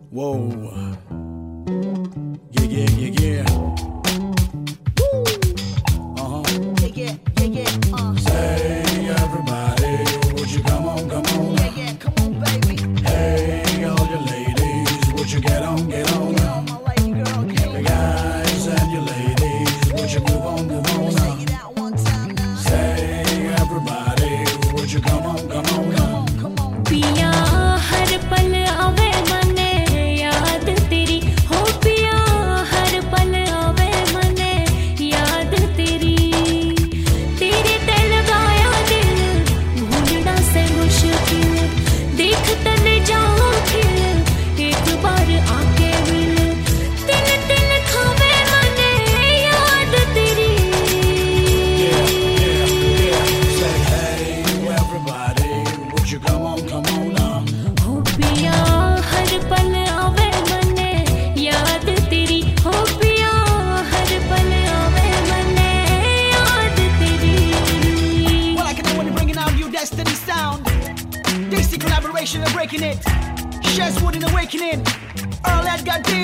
Whoa. Yeah, yeah, yeah, yeah. Uh-huh. Yeah, yeah, yeah. Say, everybody, would you come on, come on? Yeah, yeah, come on, baby. Hey, all you ladies, would you get on, get on? Get on, my lady girl, get The on. guys and you ladies, would you move on, move on? Take it out one time now. Say, everybody, would you come on, come on? Come on, come on. पिया हर पल आवे मने याद तेरी हो पिया हर पल आवे मने याद तेरी तेरे ते लगाया दिल भूलना से मुश्किल देख तने जाऊं खिल एक बार आके मिल दिल दिल खावे मने याद तेरी Say, hey, everybody, would you come on, come on now? हो पिया हर पल आवे मने याद तेरी हो पिया हर पल आवे मने याद तेरी Well, I can do when bringing out new Destiny sound. Dixie collaboration and breaking it. Shazwood and awakening. Earl Edgar D.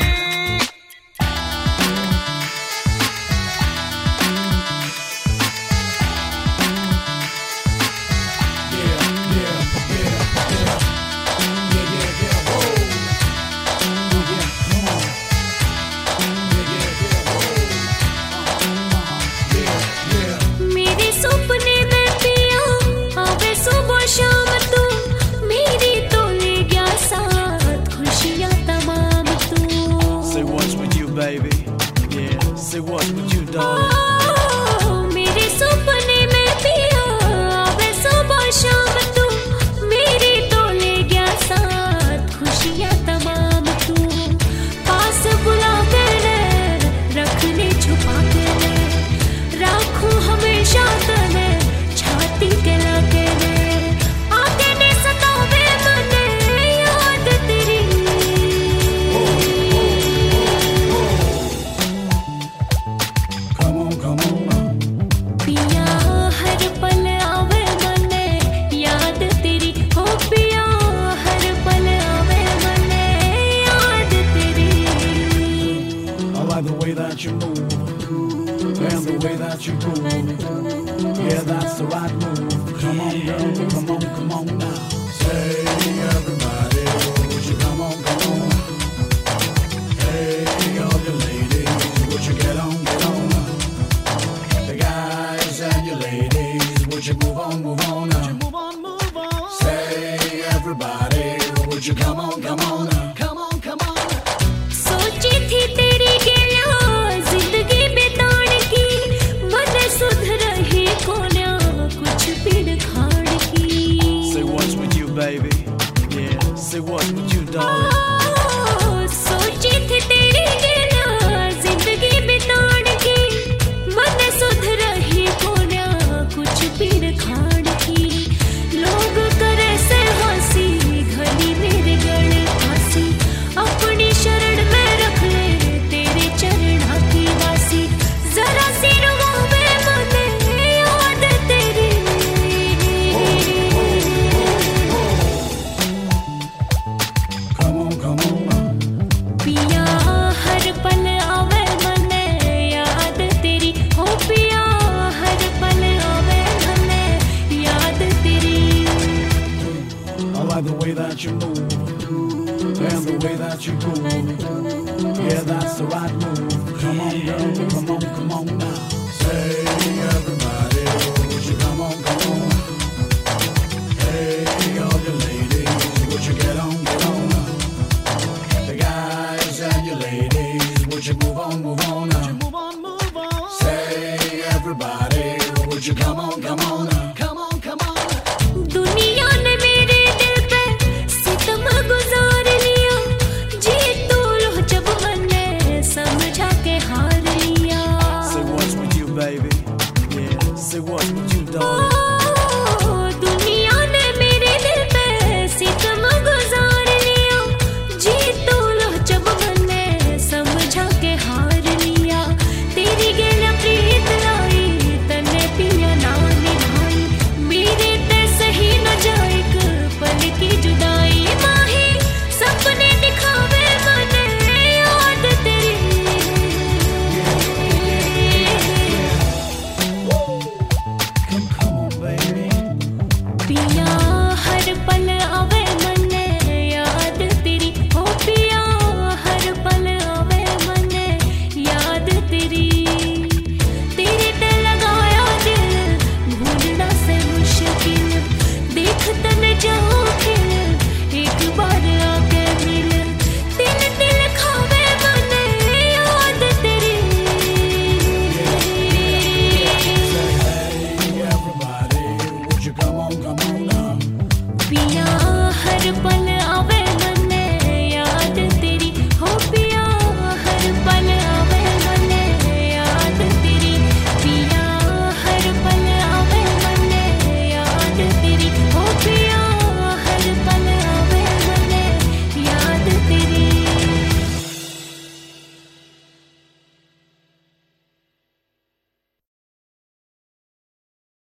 मेरे सपने में पिया आवे सुबह शाम तू मेरी तो ले गया साथ खुशियां तमाम तू Say what's with you, baby? Yeah, say what's with you, darling? मेरे सपने में पिया आवे सुबह शाम तू मेरी तो ले गया साथ खुशियां तमाम तू पास बुला के रख ले छुपा के राखूं हमेशा तने छाती के लाके आके ने सतावे मने याद तेरी Come on, come on now. पिया हर पल आवे मने याद तेरी हो पिया हर पल आवे मने याद तेरी I like the way that you move, and the way that you move. Yeah, that's the right move. Come on, girl, come on now. Say, everybody, would you come on, come on? Hey, all you ladies, would you get on, get on? The guys and you ladies, would you move on now? Move on, move on. Say, everybody, would you come on, come on? Come on, come on. सोची थी तेरी गेला जिंदगी बिताण की मन सुध रही कोन्या कुछ पीड़ खाड़ की Say what's with you, baby? Yeah, say what's with you, darling? सोची थी तेरी गेला जिंदगी बिताण की मन सुध रही कोन्या कुछ पीड़ खाड़ की लोग करे से हंसी घनी मेरे गले फांसी अपनी शरण में रख ले तेरे चरणा की वासी जरा सी रुवावे मने याद तेरी Come on now. पिया हर पल आवे मने याद तेरी हो पिया हर पल आवे मने याद तेरी I like the way that you move, and the way that you move. Yeah, that's the right move. Come on, girl, come on now. Say, everybody, would you come on, come on? Hey, all you ladies, would you get on, get on? The guys and you ladies, would you move on now? Move on, move on. Say, everybody, would you come on, come on? Come on, come on. दुनिया ने मेरे दिल पे सितम गुजार लिया जी तू लो जब मैंने समझा के हार लिया Say what's पिया हर पल